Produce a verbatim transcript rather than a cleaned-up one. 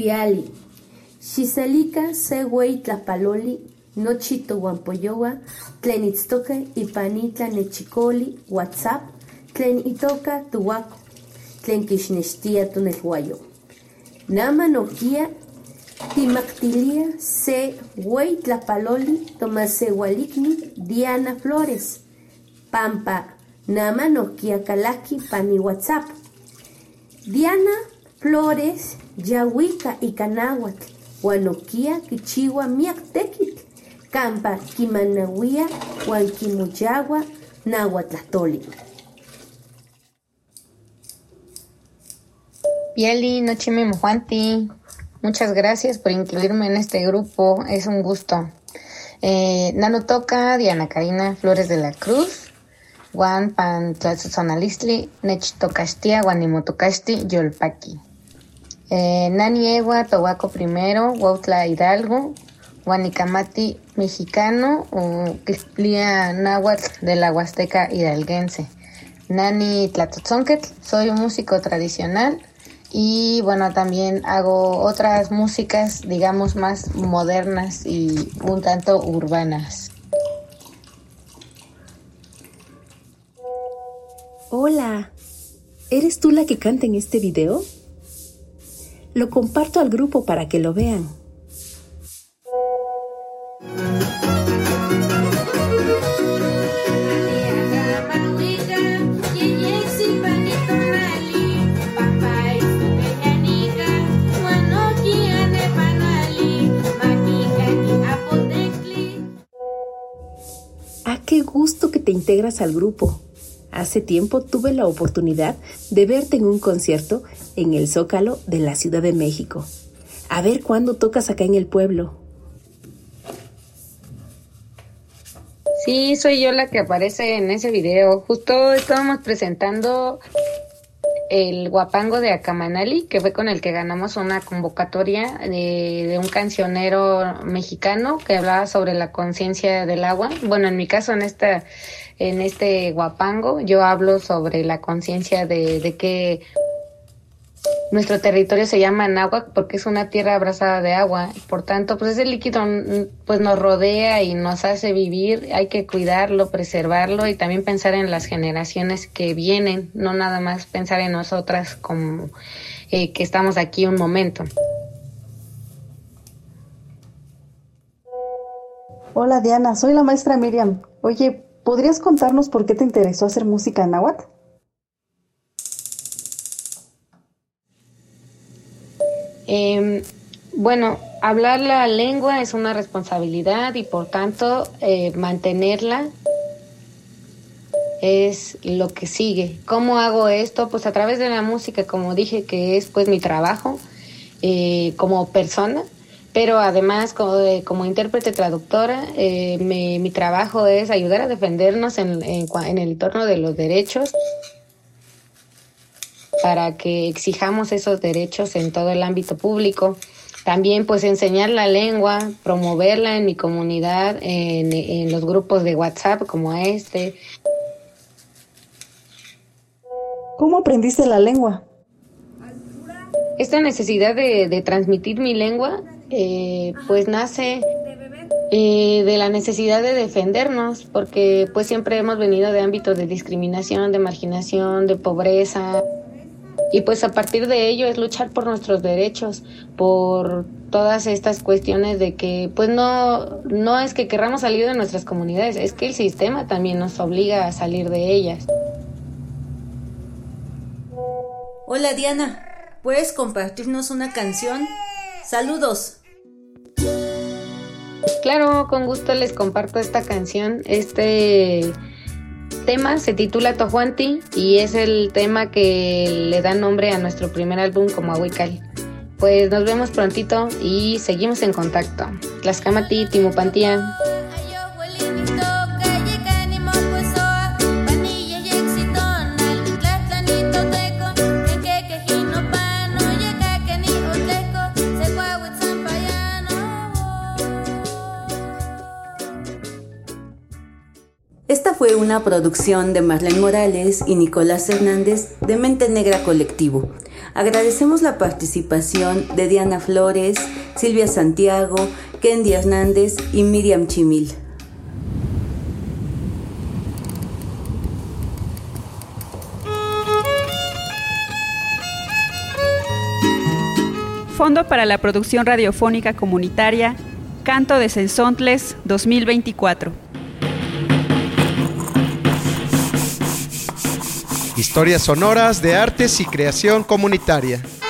Piali. Xisalika se güey tlapaloli, nochito guampoyowa, tlen itztoque ipanitla nechicoli, WhatsApp, tlen itoka tuwako, tlen kixnextia tonelhuayo. Nama nokia timaktilia se güey tlapaloli tomasewalipni Diana Flores. Pampa nama nokia kalaki pani WhatsApp. Diana Flores yawika ikanahuatl, wanokia kichiwa miak tekitl, kampa kimanawia wan kimoyawa nahuatlahtoli. Piali, Nochime Mojuanti, muchas gracias por incluirme en este grupo, es un gusto. Eh, Nanotoca, Diana Karina Flores de la Cruz, Juan Pan Tlatzonalistli, Nechtocastia, Guanimotocasti, Yolpaqui. Eh, Nani Ewa, Tohuaco Primero, Huautla Hidalgo, Guanicamati Mexicano, o Quislia Náhuatl de la Huasteca Hidalguense. Nani Tlatotzonquetl, soy un músico tradicional y bueno, también hago otras músicas, digamos, más modernas y un tanto urbanas. Hola, ¿eres tú la que canta en este video? Lo comparto al grupo para que lo vean. ¡Ah, qué gusto que te integras al grupo! Hace tiempo tuve la oportunidad de verte en un concierto en el Zócalo de la Ciudad de México. A ver cuándo tocas acá en el pueblo. Sí, soy yo la que aparece en ese video. Justo estábamos presentando el Guapango de Acamanali, que fue con el que ganamos una convocatoria de, de un cancionero mexicano que hablaba sobre la conciencia del agua. Bueno, en mi caso, en esta, en este Guapango, yo hablo sobre la conciencia de, de que nuestro territorio se llama náhuatl porque es una tierra abrazada de agua. Por tanto, pues ese líquido pues nos rodea y nos hace vivir. Hay que cuidarlo, preservarlo y también pensar en las generaciones que vienen, no nada más pensar en nosotras como eh, que estamos aquí un momento. Hola Diana, soy la maestra Miriam. Oye, ¿podrías contarnos por qué te interesó hacer música en náhuatl? Eh, bueno, hablar la lengua es una responsabilidad y por tanto eh, mantenerla es lo que sigue. ¿Cómo hago esto? Pues a través de la música, como dije, que es pues mi trabajo eh, como persona, pero además como, de, como intérprete traductora, eh, me, mi trabajo es ayudar a defendernos en, en, en el entorno de los derechos, para que exijamos esos derechos en todo el ámbito público. También pues enseñar la lengua, promoverla en mi comunidad, en, en los grupos de WhatsApp como este. ¿Cómo aprendiste la lengua? Esta necesidad de, de transmitir mi lengua eh, pues nace eh, de la necesidad de defendernos, porque pues siempre hemos venido de ámbitos de discriminación, de marginación, de pobreza. Y pues a partir de ello es luchar por nuestros derechos, por todas estas cuestiones de que pues no, no es que querramos salir de nuestras comunidades, es que el sistema también nos obliga a salir de ellas. Hola Diana, ¿puedes compartirnos una canción? ¡Saludos! Claro, con gusto les comparto esta canción. Este tema se titula Tojuanti y es el tema que le da nombre a nuestro primer álbum como Ahuical. Pues nos vemos prontito y seguimos en contacto. Tlaxcamati, Timupantía. Esta fue una producción de Marlene Morales y Nicolás Hernández de Mente Negra Colectivo. Agradecemos la participación de Diana Flores, Silvia Santiago, Kendi Hernández y Miriam Chimil. Fondo para la Producción Radiofónica Comunitaria, Canto de Cenzontles dos mil veinticuatro. Historias sonoras de artes y creación comunitaria.